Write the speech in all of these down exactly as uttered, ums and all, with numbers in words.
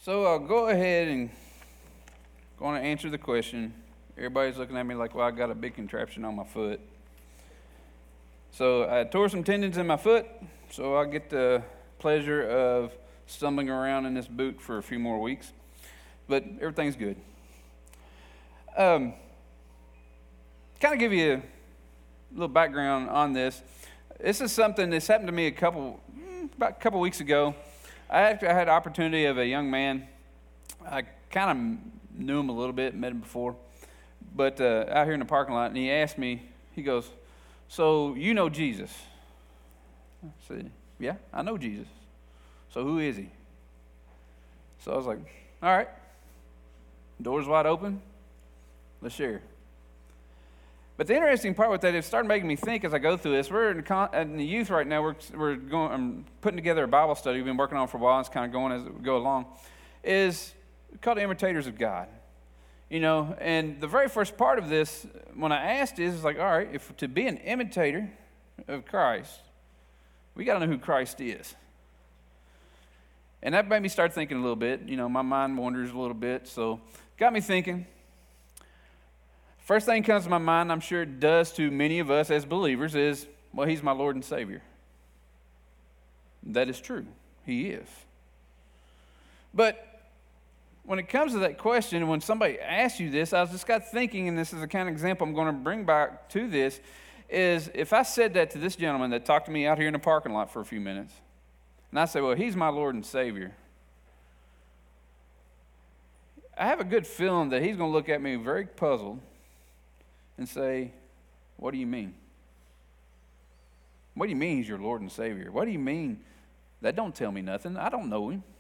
So I'll go ahead and going to answer the question. Everybody's looking at me like, well, I got a big contraption on my foot. So I tore some tendons in my foot, so I'll get the pleasure of stumbling around in this boot for a few more weeks. But everything's good. Um, kind of give you a little background on this. This is something that's happened to me a couple, about a couple weeks ago. I had, I had the opportunity of a young man. I kind of knew him a little bit, met him before, but uh, out here in the parking lot, and he asked me, he goes, so you know Jesus? I said, yeah, I know Jesus. So who is he? So I was like, all right, door's wide open, let's share. But the interesting part with that, it started making me think as I go through this. We're in, con- in the youth right now. We're we're going. I'm putting together a Bible study we've been working on for a while. It's kind of going as we go along. Is called Imitators of God. You know, and the very first part of this, when I asked is, is like, all right, if to be an imitator of Christ, we got to know who Christ is. And that made me start thinking a little bit. You know, my mind wanders a little bit, so got me thinking. First thing comes to my mind, I'm sure it does to many of us as believers, is, well, he's my Lord and Savior. That is true. He is. But when it comes to that question, when somebody asks you this, I was just got thinking, and this is the kind of example I'm going to bring back to this, is if I said that to this gentleman that talked to me out here in the parking lot for a few minutes, and I say, well, he's my Lord and Savior, I have a good feeling that he's going to look at me very puzzled and say, what do you mean? What do you mean he's your Lord and Savior? What do you mean? That don't tell me nothing. I don't know him.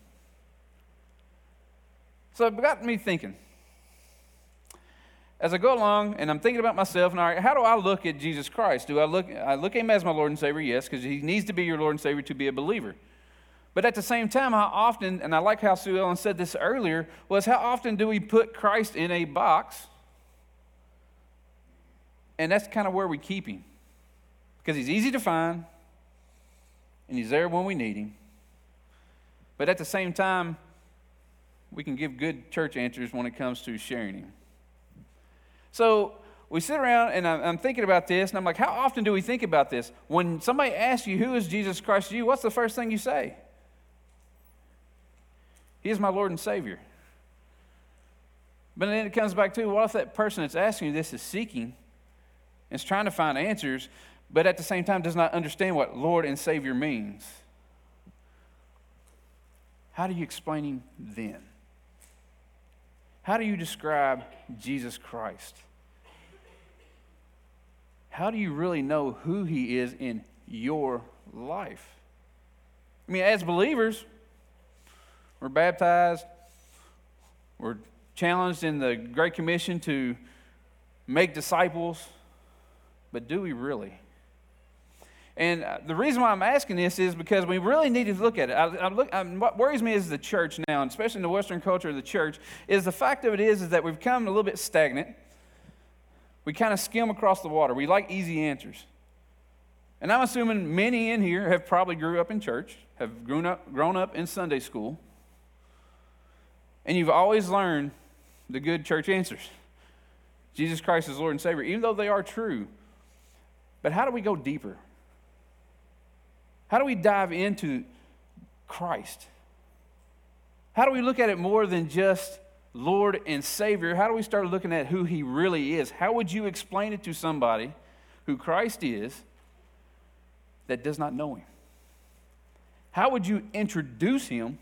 So it got me thinking. As I go along and I'm thinking about myself, and all right, how do I look at Jesus Christ? Do I look I look at him as my Lord and Savior? Yes, because he needs to be your Lord and Savior to be a believer. But at the same time, how often, and I like how Sue Ellen said this earlier, was how often do we put Christ in a box? And that's kind of where we keep him. Because he's easy to find, and he's there when we need him. But at the same time, we can give good church answers when it comes to sharing him. So we sit around, and I'm thinking about this, and I'm like, how often do we think about this? When somebody asks you, who is Jesus Christ to you, what's the first thing you say? He is my Lord and Savior. But then it comes back to, what if that person that's asking you this is seeking, is trying to find answers, but at the same time does not understand what Lord and Savior means? How do you explain him then? How do you describe Jesus Christ? How do you really know who he is in your life? I mean, as believers, we're baptized, we're challenged in the Great Commission to make disciples, but do we really? And the reason why I'm asking this is because we really need to look at it. I, I look, I, what worries me is the church now, and especially in the Western culture of the church, is the fact of it is, is that we've become a little bit stagnant. We kind of skim across the water. We like easy answers. And I'm assuming many in here have probably grew up in church, have grown up, grown up in Sunday school, and you've always learned the good church answers. Jesus Christ is Lord and Savior, even though they are true. But how do we go deeper? How do we dive into Christ? How do we look at it more than just Lord and Savior? How do we start looking at who he really is? How would you explain it to somebody who Christ is that does not know him? How would you introduce him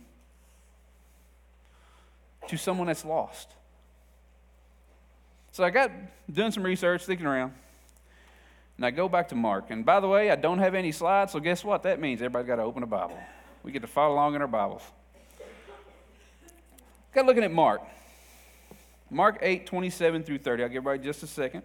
to someone that's lost? So I got doing some research, thinking around, and I go back to Mark. And by the way, I don't have any slides, so guess what that means? Everybody's got to open a Bible. We get to follow along in our Bibles. Got looking at Mark. Mark eight, twenty-seven through thirty. I'll give everybody just a second.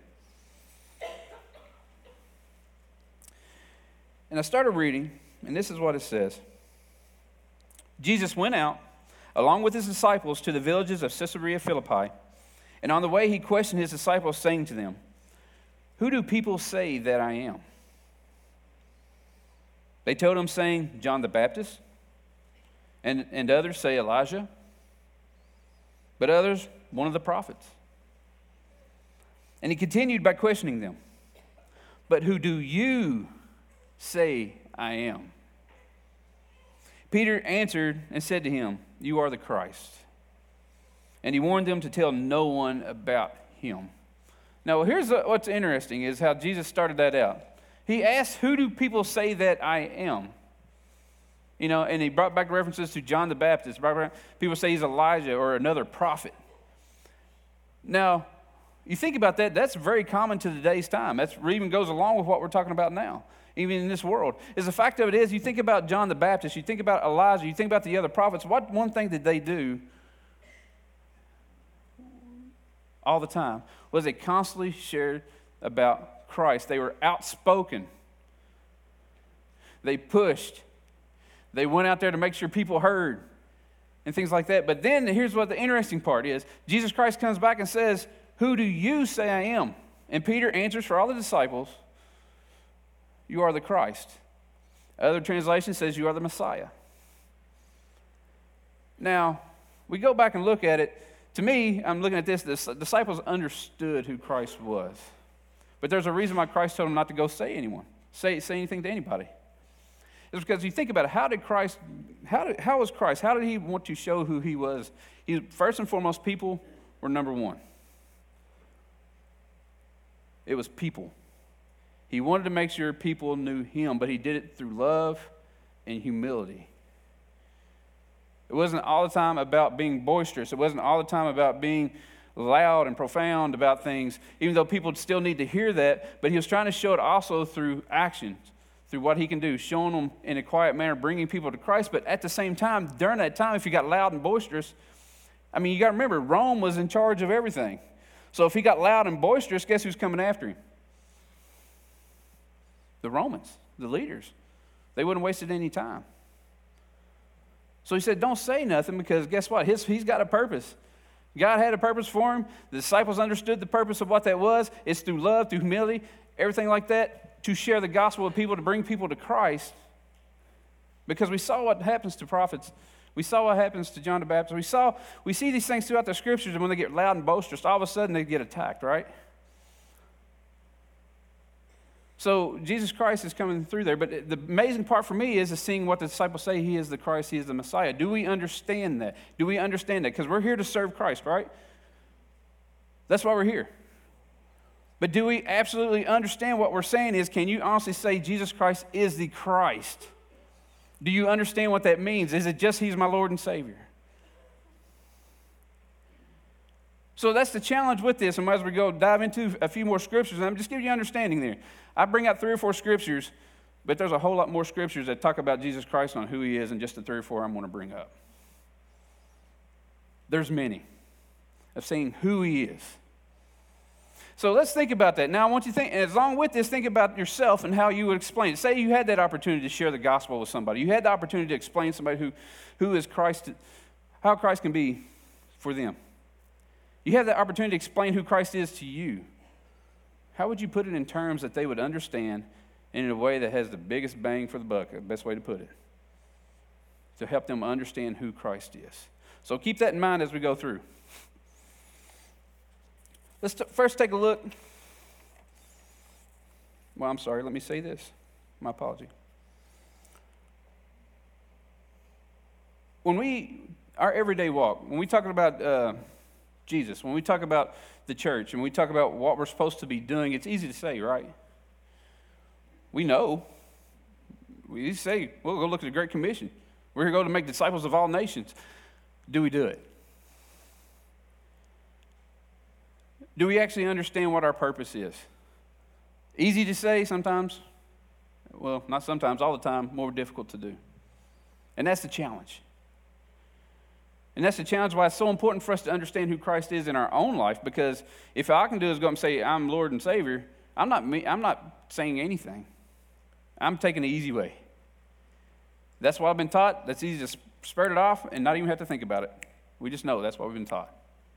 And I started reading, and this is what it says. Jesus went out, along with his disciples, to the villages of Caesarea Philippi. And on the way he questioned his disciples, saying to them, who do people say that I am? They told him, saying, John the Baptist, and, and others say Elijah, but others, one of the prophets. And he continued by questioning them. But who do you say I am? Peter answered and said to him, you are the Christ. And he warned them to tell no one about him. Now, here's what's interesting is how Jesus started that out. He asked, who do people say that I am? You know, and he brought back references to John the Baptist. People say he's Elijah or another prophet. Now, you think about that, that's very common to today's time. That even goes along with what we're talking about now, even in this world. Is the fact of it is, you think about John the Baptist, you think about Elijah, you think about the other prophets. What one thing did they do all the time was they constantly shared about Christ. They were outspoken. They pushed. They went out there to make sure people heard and things like that. But then here's what the interesting part is. Jesus Christ comes back and says, who do you say I am? And Peter answers for all the disciples, you are the Christ. Other translation says you are the Messiah. Now, we go back and look at it. To me, I'm looking at this, the disciples understood who Christ was. But there's a reason why Christ told them not to go say anyone, say, say anything to anybody. It's because you think about it, how did Christ, how, did, how was Christ, how did he want to show who he was? He, first and foremost, people were number one. It was people. He wanted to make sure people knew him, but he did it through love and humility. It wasn't all the time about being boisterous. It wasn't all the time about being loud and profound about things, even though people still need to hear that, but he was trying to show it also through actions, through what he can do, showing them in a quiet manner, bringing people to Christ. But at the same time, during that time, if you got loud and boisterous, I mean, you got to remember, Rome was in charge of everything. So if he got loud and boisterous, guess who's coming after him? The Romans, the leaders. They wouldn't have wasted any time. So he said, don't say nothing, because guess what? His, he's got a purpose. God had a purpose for him. The disciples understood the purpose of what that was. It's through love, through humility, everything like that, to share the gospel with people, to bring people to Christ. Because we saw what happens to prophets. We saw what happens to John the Baptist. We saw, we see these things throughout the scriptures, and when they get loud and boisterous, all of a sudden they get attacked, right? So Jesus Christ is coming through there. But the amazing part for me is, is seeing what the disciples say, he is the Christ, he is the Messiah. Do we understand that? Do we understand that? Because we're here to serve Christ, right? That's why we're here. But do we absolutely understand what we're saying is, can you honestly say Jesus Christ is the Christ? Do you understand what that means? Is it just he's my Lord and Savior? So that's the challenge with this. And as we go dive into a few more scriptures, and I'm just giving you understanding there. I bring out three or four scriptures, but there's a whole lot more scriptures that talk about Jesus Christ on who he is, and just the three or four I'm going to bring up. There's many of saying who he is. So let's think about that. Now I want you to think, and along with this, think about yourself and how you would explain it. Say you had that opportunity to share the gospel with somebody. You had the opportunity to explain to somebody who, who is Christ, how Christ can be for them. You have the opportunity to explain who Christ is to you. How would you put it in terms that they would understand and in a way that has the biggest bang for the buck, the best way to put it, to help them understand who Christ is? So keep that in mind as we go through. Let's t- first take a look. Well, I'm sorry, let me say this. My apology. When we, our everyday walk, when we talk about uh, Jesus, when we talk about the church, and we talk about what we're supposed to be doing, it's easy to say, right? We know. We say, we'll go look at the Great Commission. We're here to go to make disciples of all nations. Do we do it? Do we actually understand what our purpose is? Easy to say sometimes. Well, not sometimes, all the time, more difficult to do. And that's the challenge. And that's the challenge why it's so important for us to understand who Christ is in our own life, because if all I can do is go up and say, I'm Lord and Savior, I'm not me, I'm not saying anything. I'm taking the easy way. That's what I've been taught. That's easy to spurt it off and not even have to think about it. We just know that's what we've been taught.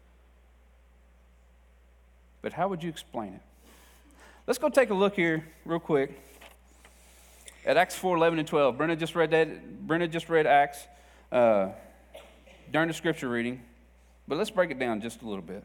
But how would you explain it? Let's go take a look here real quick at Acts four, eleven, and twelve. Brenda just read that. Brenda just read Acts uh, during the scripture reading. But let's break it down just a little bit.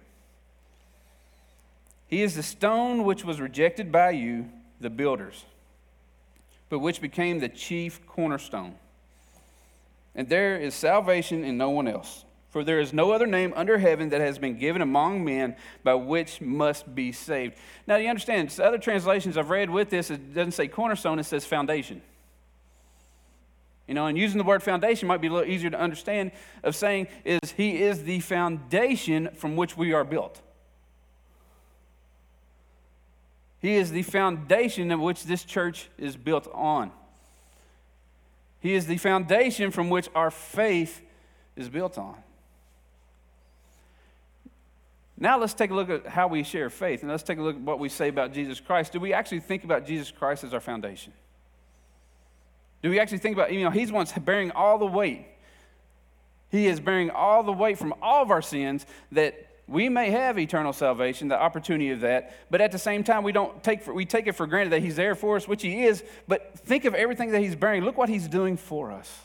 He is the stone which was rejected by you, the builders, but which became the chief cornerstone. And there is salvation in no one else. For there is no other name under heaven that has been given among men by which must be saved. Now, you understand, other translations I've read with this, it doesn't say cornerstone, it says foundation. You know, and using the word foundation might be a little easier to understand, of saying is he is the foundation from which we are built. He is the foundation of which this church is built on. He is the foundation from which our faith is built on. Now let's take a look at how we share faith, and let's take a look at what we say about Jesus Christ. Do we actually think about Jesus Christ as our foundation? Do we actually think about, you know, he's the one bearing all the weight. He is bearing all the weight from all of our sins, that we may have eternal salvation, the opportunity of that, but at the same time, we don't take for, we take it for granted that he's there for us, which he is, but think of everything that he's bearing. Look what he's doing for us.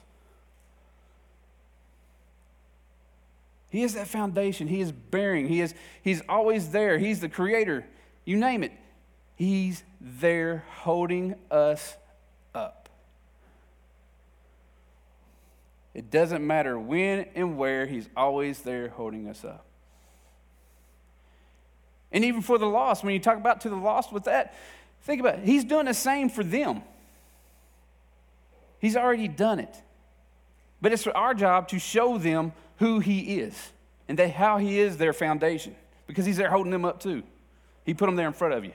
He is that foundation. He is bearing. He is, he's always there. He's the creator. You name it. He's there holding us up. It doesn't matter when and where, he's always there holding us up. And even for the lost, when you talk about to the lost with that, think about it. He's doing the same for them. He's already done it. But it's our job to show them who he is and that how he is their foundation, because he's there holding them up too. He put them there in front of you.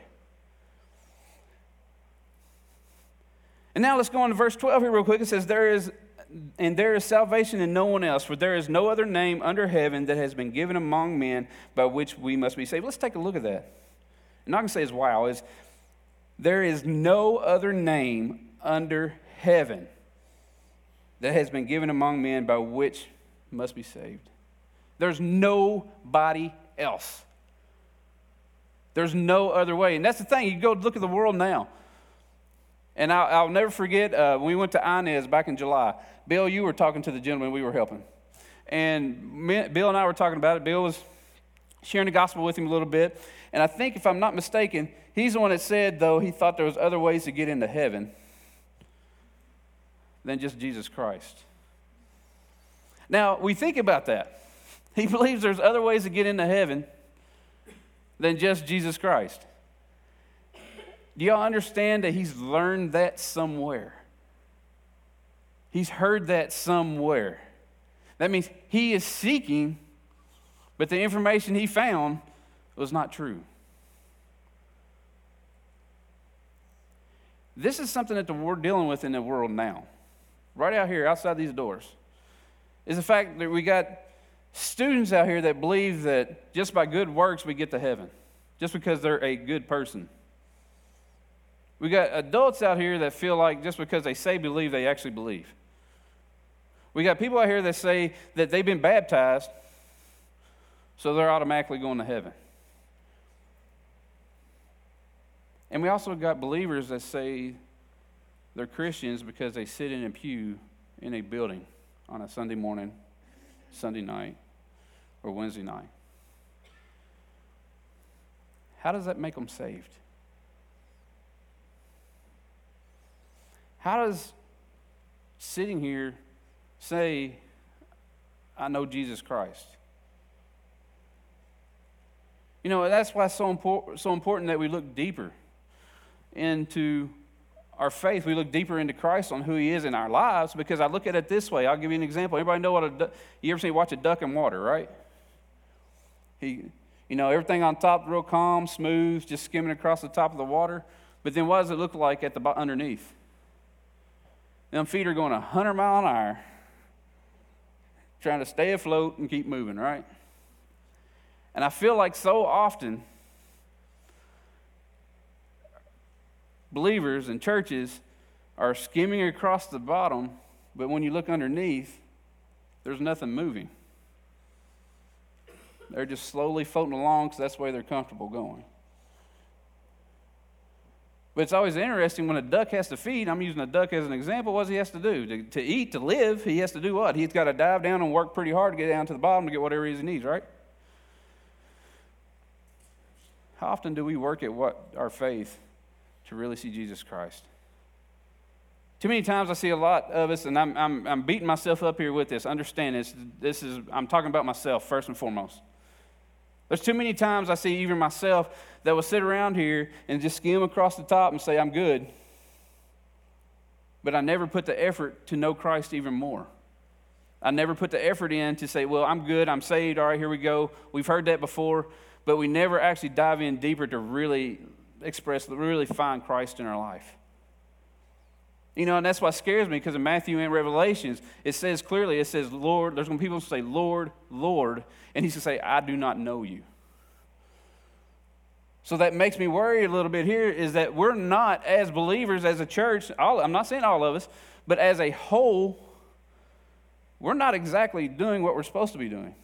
And now let's go on to verse twelve here real quick. It says, there is, and there is salvation in no one else, for there is no other name under heaven that has been given among men by which we must be saved. Let's take a look at that. And all I can say is, wow, is there is no other name under heaven that has been given among men by which must be saved. There's nobody else. There's no other way. And that's the thing. You go look at the world now. And I'll, I'll never forget, uh, when we went to Inez back in July, Bill, you were talking to the gentleman we were helping. And me, Bill and I were talking about it. Bill was sharing the gospel with him a little bit. And I think, if I'm not mistaken, he's the one that said, though, he thought there was other ways to get into heaven than just Jesus Christ. Now, we think about that. He believes there's other ways to get into heaven than just Jesus Christ. Do y'all understand that he's learned that somewhere? He's heard that somewhere. That means he is seeking, but the information he found was not true. This is something that we're dealing with in the world now. Right out here, outside these doors, is the fact that we got students out here that believe that just by good works we get to heaven, just because they're a good person. We got adults out here that feel like just because they say believe, they actually believe. We got people out here that say that they've been baptized, so they're automatically going to heaven. And we also got believers that say they're Christians because they sit in a pew in a building on a Sunday morning, Sunday night, or Wednesday night. How does that make them saved? How does sitting here say, I know Jesus Christ? You know, that's why it's so, impor- so important that we look deeper into our faith. We look deeper into Christ on who he is in our lives, because I look at it this way. I'll give you an example. Everybody know what a du- you ever seen watch a duck in water, right? He, you know, everything on top real calm, smooth, just skimming across the top of the water. But then what does it look like at the underneath? Them feet are going a hundred mile an hour, trying to stay afloat and keep moving, right? And I feel like so often believers and churches are skimming across the bottom, but when you look underneath, there's nothing moving. They're just slowly floating along because that's the way they're comfortable going. But it's always interesting when a duck has to feed. I'm using a duck as an example. What does he has to do? To, to eat, to live, he has to do what? He's got to dive down and work pretty hard to get down to the bottom to get whatever he needs, right? How often do we work at what our faith to really see Jesus Christ? Too many times I see a lot of us, and I'm, I'm, I'm beating myself up here with this. Understand this. This is I'm talking about myself first and foremost. There's too many times I see even myself that will sit around here and just skim across the top and say, I'm good. But I never put the effort to know Christ even more. I never put the effort in to say, well, I'm good, I'm saved, all right, here we go. We've heard that before, but we never actually dive in deeper to really express, really find Christ in our life. You know, and that's what scares me, because in Matthew and Revelations, it says clearly, it says, Lord, there's going to be people who say, Lord, Lord, and he's going to say, I do not know you. So that makes me worry a little bit here, is that we're not, as believers, as a church, all, I'm not saying all of us, but as a whole, we're not exactly doing what we're supposed to be doing.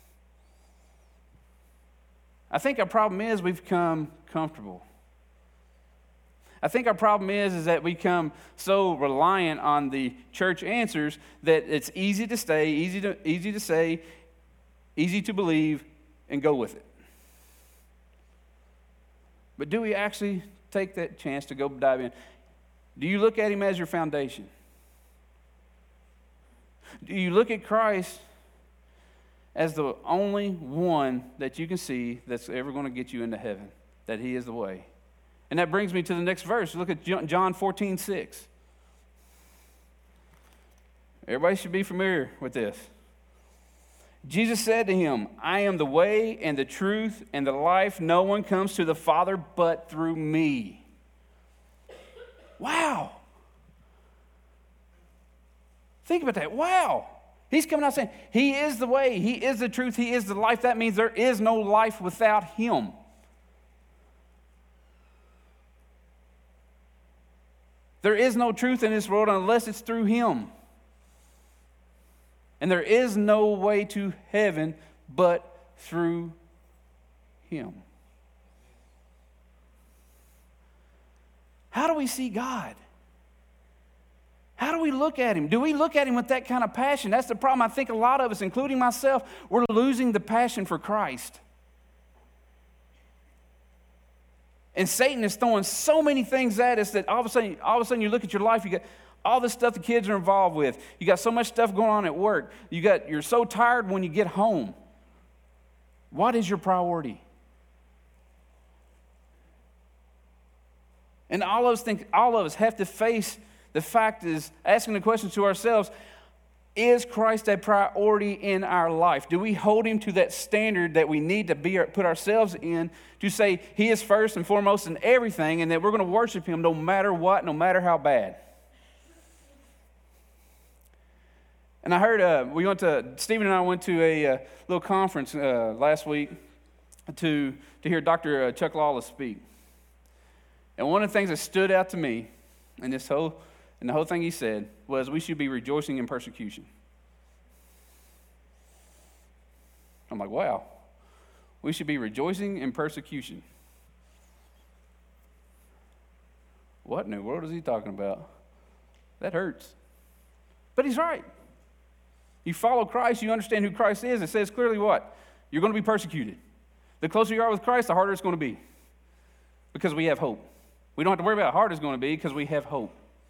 I think our problem is we've become comfortable. I think our problem is, is that we become so reliant on the church answers that it's easy to stay, easy to, easy to say, easy to believe, and go with it. But do we actually take that chance to go dive in? Do you look at him as your foundation? Do you look at Christ as the only one that you can see that's ever going to get you into heaven, that he is the way? And that brings me to the next verse. Look at John fourteen six. Everybody should be familiar with this. Jesus said to him, I am the way and the truth and the life. No one comes to the Father but through me. Wow. Think about that. Wow. He's coming out saying, he is the way, he is the truth, he is the life. That means there is no life without him. There is no truth in this world unless it's through him. And there is no way to heaven but through him. How do we see God? How do we look at him? Do we look at him with that kind of passion? That's the problem. I think a lot of us, including myself, we're losing the passion for Christ. And Satan is throwing so many things at us that all of a sudden, all of a sudden you look at your life, you got all this stuff the kids are involved with. You got so much stuff going on at work. You got, you're so tired when you get home. What is your priority? And all of us think, all of us have to face the fact is asking the question to ourselves, is Christ a priority in our life? Do we hold him to that standard that we need to be, put ourselves in to say he is first and foremost in everything, and that we're going to worship him no matter what, no matter how bad? And I heard, uh, we went to, Stephen and I went to a uh, little conference uh, last week to, to hear Doctor Chuck Lawless speak. And one of the things that stood out to me in this whole And the whole thing he said was we should be rejoicing in persecution. I'm like, wow. We should be rejoicing in persecution. What in the world is he talking about? That hurts. But he's right. You follow Christ, you understand who Christ is. It says clearly what? You're going to be persecuted. The closer you are with Christ, the harder it's going to be. Because we have hope. We don't have to worry about how hard it's going to be because we have hope.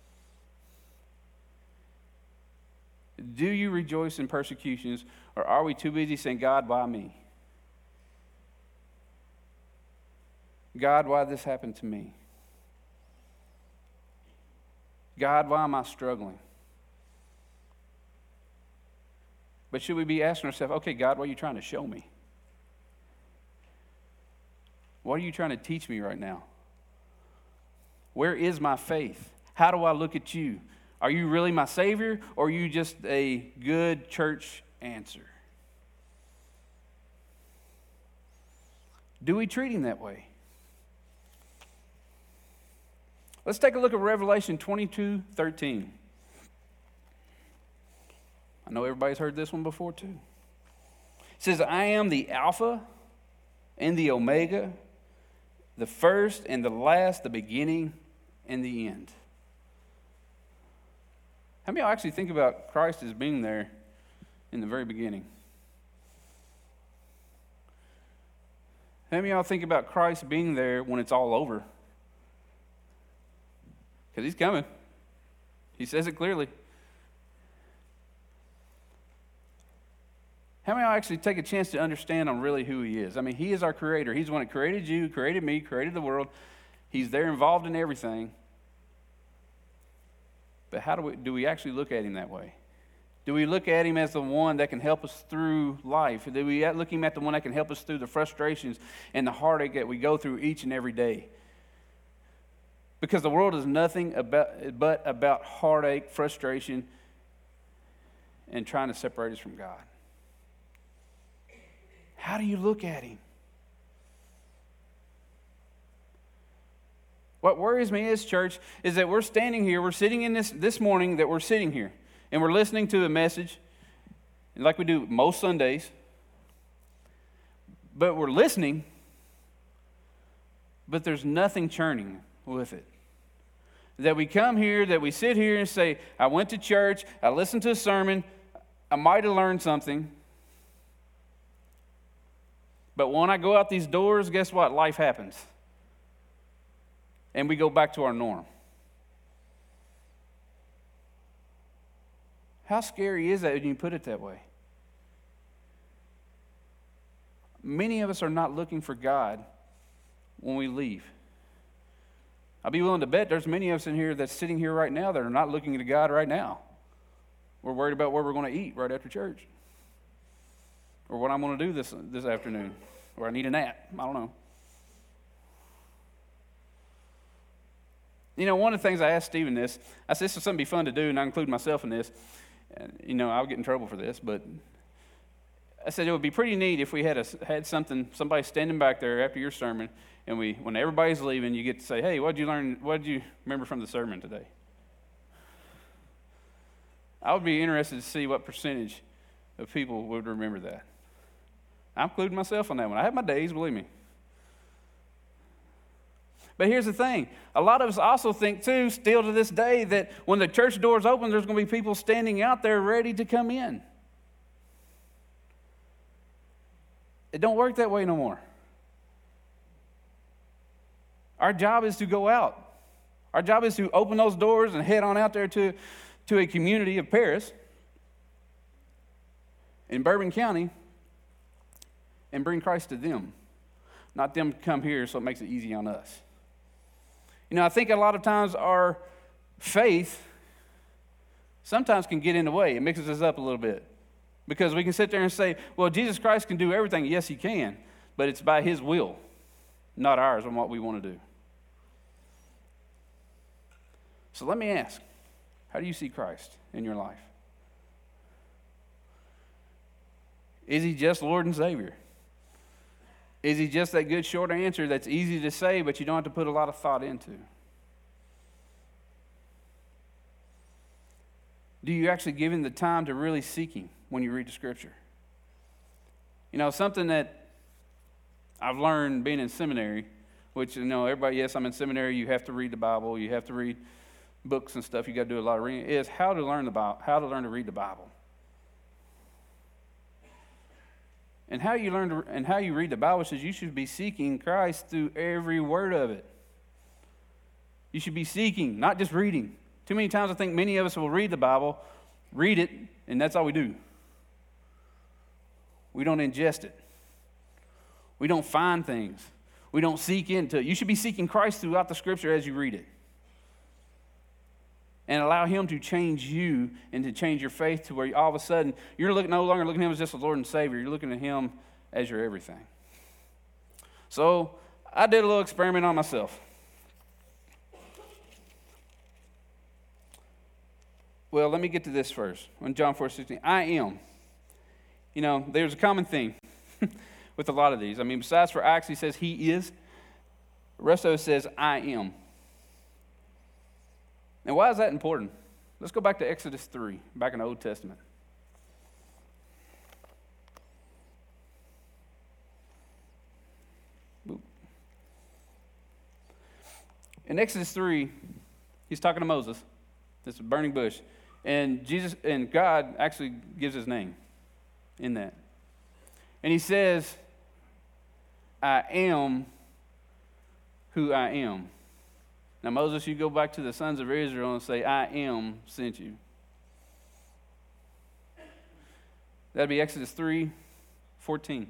Do you rejoice in persecutions, or are we too busy saying, God, why me? God, why this happened to me? God, why am I struggling? But should we be asking ourselves, okay, God, what are you trying to show me? What are you trying to teach me right now? Where is my faith? How do I look at you? Are you really my Savior, or are you just a good church answer? Do we treat him that way? Let's take a look at Revelation twenty-two thirteen. I know everybody's heard this one before too. It says, I am the Alpha and the Omega, the first and the last, the beginning and the end. How many of y'all actually think about Christ as being there in the very beginning? How many of y'all think about Christ being there when it's all over? Because he's coming. He says it clearly. How many of y'all actually take a chance to understand on really who he is? I mean, he is our creator. He's the one that created you, created me, created the world. He's there involved in everything. But how do we, do we actually look at him that way? Do we look at him as the one that can help us through life? Do we look at him at the one that can help us through the frustrations and the heartache that we go through each and every day? Because the world is nothing about, but about heartache, frustration, and trying to separate us from God. How do you look at him? What worries me is, church, is that we're standing here, we're sitting in this, this morning that we're sitting here, and we're listening to a message, like we do most Sundays, but we're listening, but there's nothing churning with it. That we come here, that we sit here and say, I went to church, I listened to a sermon, I might have learned something, but when I go out these doors, guess what? Life happens. And we go back to our norm. How scary is that when you put it that way? Many of us are not looking for God when we leave. I'll be willing to bet there's many of us in here that's sitting here right now that are not looking to God right now. We're worried about where we're going to eat right after church. Or what I'm going to do this, this afternoon. Or I need a nap. I don't know. You know, one of the things I asked Stephen this, I said, this is something be fun to do, and I include myself in this. And, you know, I'll get in trouble for this, but I said it would be pretty neat if we had a, had something, somebody standing back there after your sermon, and we, when everybody's leaving, you get to say, hey, what did you learn, what did you remember from the sermon today? I would be interested to see what percentage of people would remember that. I'm including myself on that one. I have my days, believe me. But here's the thing. A lot of us also think, too, still to this day, that when the church doors open, there's going to be people standing out there ready to come in. It don't work that way no more. Our job is to go out. Our job is to open those doors and head on out there to, to a community of Paris in Bourbon County and bring Christ to them, not them to come here so it makes it easy on us. You know, I think a lot of times our faith sometimes can get in the way. It mixes us up a little bit. Because we can sit there and say, well, Jesus Christ can do everything. Yes, he can. But it's by his will, not ours on what we want to do. So let me ask, how do you see Christ in your life? Is he just Lord and Savior? Is he just that good short answer that's easy to say, but you don't have to put a lot of thought into? Do you actually give him the time to really seek him when you read the scripture? You know, something that I've learned being in seminary, which, you know, everybody, yes, I'm in seminary, you have to read the Bible, you have to read books and stuff, you got to do a lot of reading, is how to learn the Bible, how to learn to read the Bible. And how you learn to, and how you read the Bible says you should be seeking Christ through every word of it. You should be seeking, not just reading. Too many times I think many of us will read the Bible, read it, and that's all we do. We don't ingest it. We don't find things. We don't seek into it. You should be seeking Christ throughout the scripture as you read it. And allow him to change you and to change your faith to where all of a sudden you're looking, no longer looking at him as just a Lord and Savior. You're looking at him as your everything. So I did a little experiment on myself. Well, let me get to this first. In John four sixteen, I am. You know, there's a common theme with a lot of these. I mean, besides for Acts, he says he is. The rest of it says I am. Now, why is that important? Let's go back to Exodus three, back in the Old Testament. In Exodus three, He's talking to Moses. It's a burning bush. And Jesus and God actually gives his name in that. And he says, I am who I am. Now, Moses, you go back to the sons of Israel and say, I am sent you. That'd be Exodus three fourteen.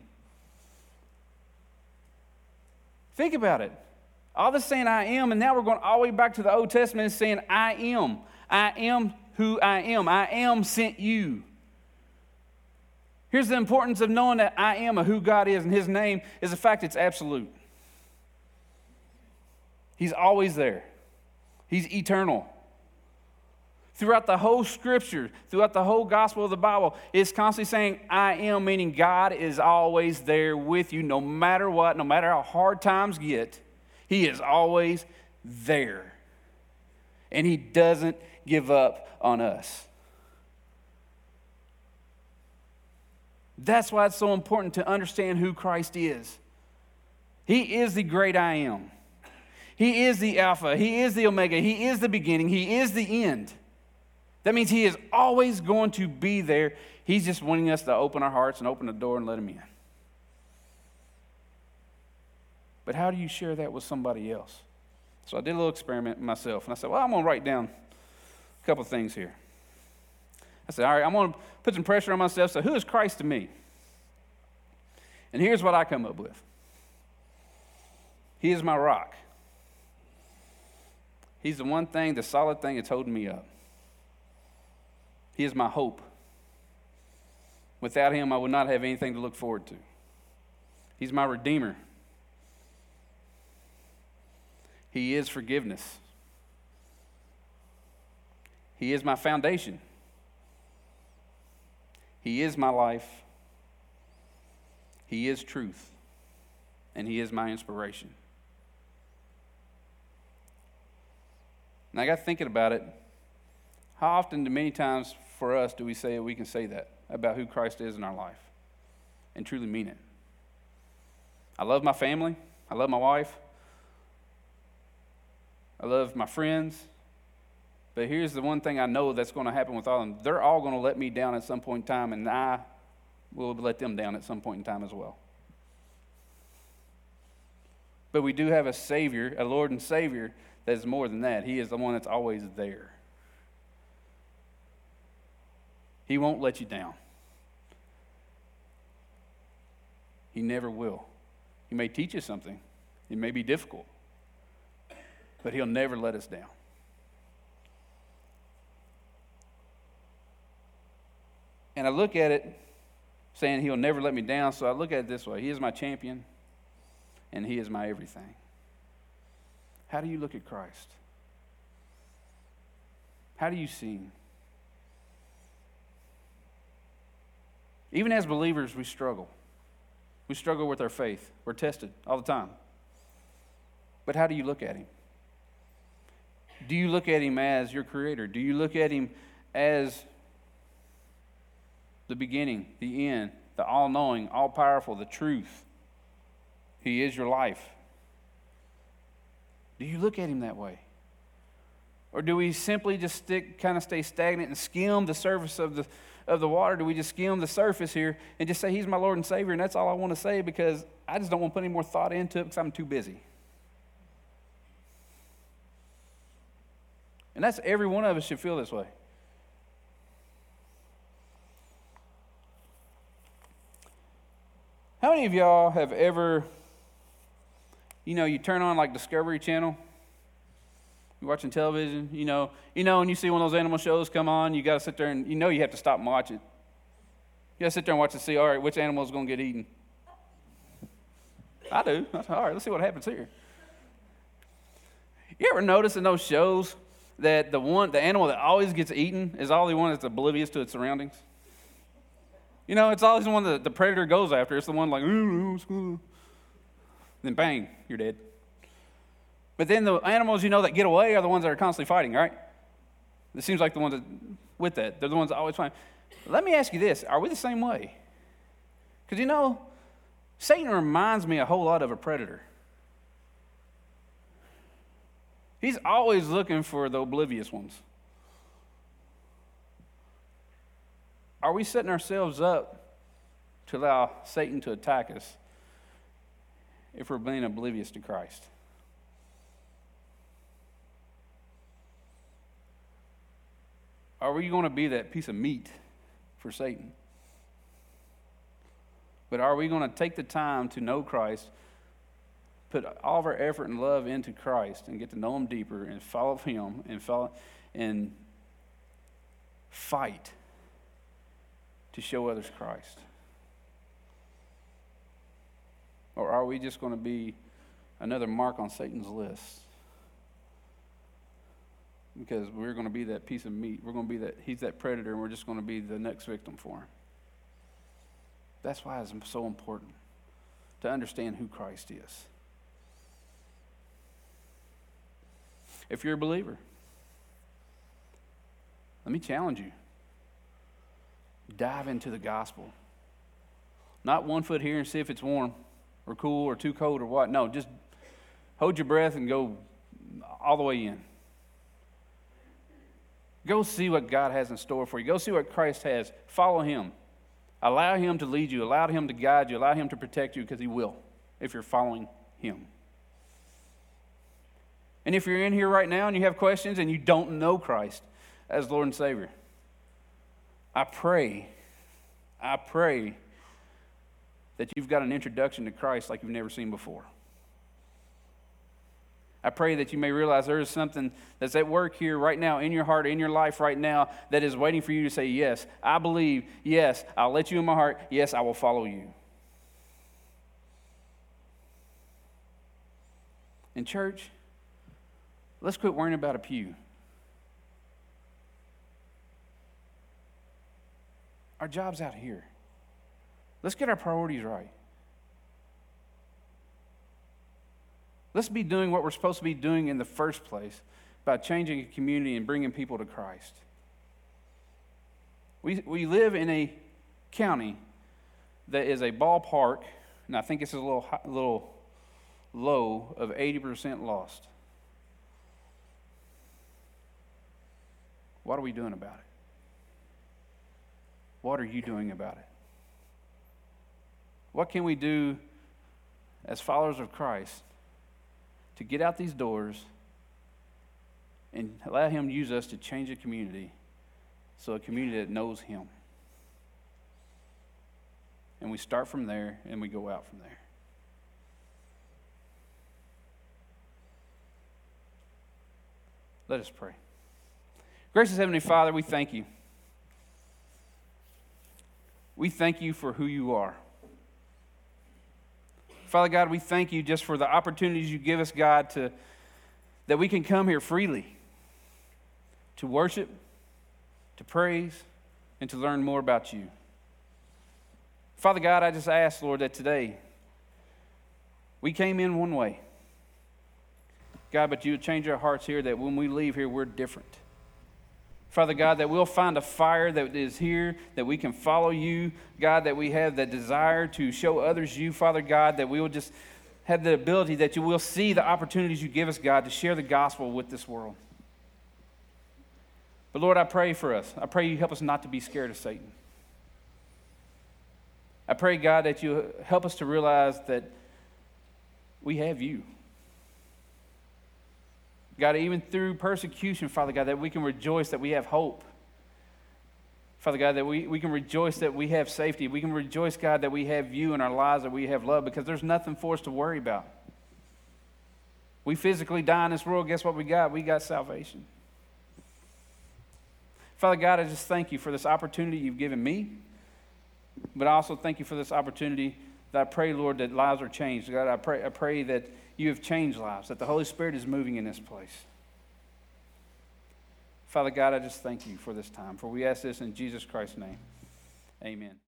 Think about it. All this saying I am, and now we're going all the way back to the Old Testament and saying I am. I am who I am. I am sent you. Here's the importance of knowing that I am of who God is, and his name is the fact it's absolute. He's always there. He's eternal. Throughout the whole scripture, throughout the whole gospel of the Bible, it's constantly saying, I am, meaning God is always there with you no matter what, no matter how hard times get. He is always there. And he doesn't give up on us. That's why it's so important to understand who Christ is. He is the great I am. He is the Alpha. He is the Omega. He is the beginning. He is the end. That means he is always going to be there. He's just wanting us to open our hearts and open the door and let him in. But how do you share that with somebody else? So I did a little experiment myself, and I said, well, I'm going to write down a couple things here. I said, all right, I'm going to put some pressure on myself. So who is Christ to me? And here's what I come up with. He is my rock. He's the one thing, the solid thing that's holding me up. He is my hope. Without him, I would not have anything to look forward to. He's my redeemer. He is forgiveness. He is my foundation. He is my life. He is truth. And he is my inspiration. And I got thinking about it. How often, do many times for us, do we say we can say that about who Christ is in our life and truly mean it? I love my family. I love my wife. I love my friends. But here's the one thing I know that's going to happen with all of them. They're all going to let me down at some point in time, and I will let them down at some point in time as well. But we do have a Savior, a Lord and Savior, that is more than that. He is the one that's always there. He won't let you down. He never will. He may teach you something. It may be difficult. But he'll never let us down. And I look at it saying he'll never let me down, so I look at it this way. He is my champion, and he is my everything. How do you look at Christ? How do you see him? Even as believers, we struggle. We struggle with our faith. We're tested all the time. But how do you look at him? Do you look at him as your creator? Do you look at him as the beginning, the end, the all-knowing, all-powerful, the truth? He is your life. Do you look at him that way? Or do we simply just stick, kind of stay stagnant and skim the surface of the of the water? Do we just skim the surface here and just say he's my Lord and Savior, and that's all I want to say because I just don't want to put any more thought into it because I'm too busy? And that's every one of us should feel this way. How many of y'all have ever, you know, you turn on like Discovery Channel, you're watching television, you know, you know, and you see one of those animal shows come on, you got to sit there and you know you have to stop and watch it. You got to sit there and watch and see, all right, which animal is going to get eaten? I do. All right, let's see what happens here. You ever notice in those shows that the one, the animal that always gets eaten is all the one that's oblivious to its surroundings? You know, it's always the one that the predator goes after. It's the one like, ooh, then bang, you're dead. But then the animals, you know, that get away are the ones that are constantly fighting, right? It seems like the ones that, with that, they're the ones that always fight. Let me ask you this. Are we the same way? Because, you know, Satan reminds me a whole lot of a predator. He He's always looking for the oblivious ones. Are we setting ourselves up to allow Satan to attack us if we're being oblivious to Christ? Are we going to be that piece of meat for Satan? But are we going to take the time to know Christ, put all of our effort and love into Christ, and get to know Him deeper and follow Him and follow and fight to show others Christ? Or are we just going to be another mark on Satan's list? Because we're going to be that piece of meat. We're going to be that, he's that predator, and we're just going to be the next victim for him. That's why it's so important to understand who Christ is. If you're a believer, let me challenge you. Dive into the gospel. Not one foot here and see if it's warm or cool or too cold or what. No, just hold your breath and go all the way in. Go see what God has in store for you. Go see what Christ has. Follow Him. Allow Him to lead you. Allow Him to guide you. Allow Him to protect you, because He will if you're following Him. And if you're in here right now and you have questions and you don't know Christ as Lord and Savior, I pray, I pray that you've got an introduction to Christ like you've never seen before. I pray that you may realize there is something that's at work here right now in your heart, in your life right now, that is waiting for you to say, yes, I believe, yes, I'll let you in my heart, yes, I will follow you. In church, let's quit worrying about a pew. Our job's out here. Let's get our priorities right. Let's be doing what we're supposed to be doing in the first place by changing a community and bringing people to Christ. We, we live in a county that is a ballpark, and I think it's a little, a little low, of eighty percent lost. What are we doing about it? What are you doing about it? What can we do as followers of Christ to get out these doors and allow Him to use us to change a community, so a community that knows Him? And we start from there and we go out from there. Let us pray. Gracious Heavenly Father, we thank you. We thank you for who you are. Father God, we thank you just for the opportunities you give us, God, to that we can come here freely to worship, to praise, and to learn more about you. Father God, I just ask, Lord, that today we came in one way, God, but you would change our hearts here, that when we leave here, we're different. Father God, that we'll find a fire that is here, that we can follow you, God, that we have the desire to show others you, Father God, that we will just have the ability that you will see the opportunities you give us, God, to share the gospel with this world. But Lord, I pray for us. I pray you help us not to be scared of Satan. I pray, God, that you help us to realize that we have you. God, even through persecution, Father God, that we can rejoice that we have hope. Father God, that we, we can rejoice that we have safety. We can rejoice, God, that we have you in our lives, that we have love, because there's nothing for us to worry about. We physically die in this world, guess what we got? We got salvation. Father God, I just thank you for this opportunity you've given me, but I also thank you for this opportunity that I pray, Lord, that lives are changed. God, I pray, I pray that you have changed lives, that the Holy Spirit is moving in this place. Father God, I just thank you for this time, for we ask this in Jesus Christ's name. Amen.